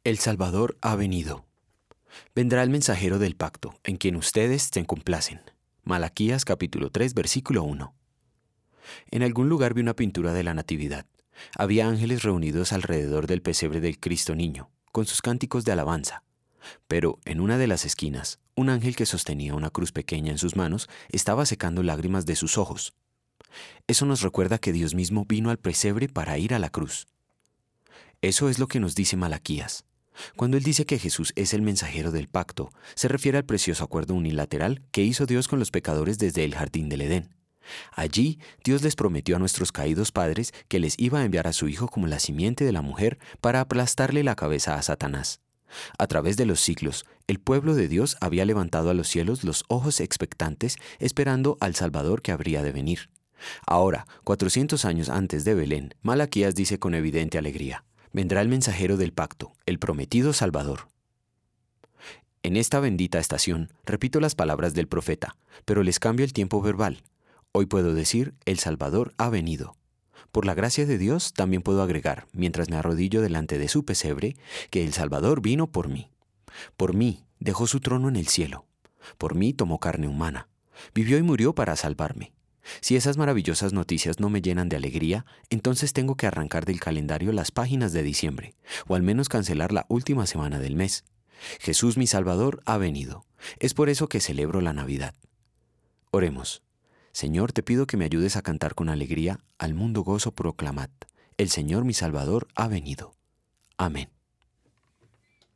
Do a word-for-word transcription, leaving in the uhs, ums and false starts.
El Salvador ha venido. Vendrá el mensajero del pacto, en quien ustedes se complacen. Malaquías capítulo tres, versículo uno. En algún lugar vi una pintura de la Natividad. Había ángeles reunidos alrededor del pesebre del Cristo Niño, con sus cánticos de alabanza. Pero en una de las esquinas, un ángel que sostenía una cruz pequeña en sus manos estaba secando lágrimas de sus ojos. Eso nos recuerda que Dios mismo vino al pesebre para ir a la cruz. Eso es lo que nos dice Malaquías. Cuando él dice que Jesús es el mensajero del pacto, se refiere al precioso acuerdo unilateral que hizo Dios con los pecadores desde el jardín del Edén. Allí, Dios les prometió a nuestros caídos padres que les iba a enviar a su Hijo como la simiente de la mujer para aplastarle la cabeza a Satanás. A través de los siglos, el pueblo de Dios había levantado a los cielos los ojos expectantes, esperando al Salvador que habría de venir. Ahora, cuatrocientos años antes de Belén, Malaquías dice con evidente alegría: vendrá el mensajero del pacto, el prometido Salvador. En esta bendita estación, repito las palabras del profeta, pero les cambio el tiempo verbal. Hoy puedo decir, el Salvador ha venido. Por la gracia de Dios, también puedo agregar, mientras me arrodillo delante de su pesebre, que el Salvador vino por mí. Por mí dejó su trono en el cielo. Por mí tomó carne humana. Vivió y murió para salvarme. Si esas maravillosas noticias no me llenan de alegría, entonces tengo que arrancar del calendario las páginas de diciembre, o al menos cancelar la última semana del mes. Jesús mi Salvador ha venido. Es por eso que celebro la Navidad. Oremos. Señor, te pido que me ayudes a cantar con alegría: al mundo gozo proclamad. El Señor mi Salvador ha venido. Amén.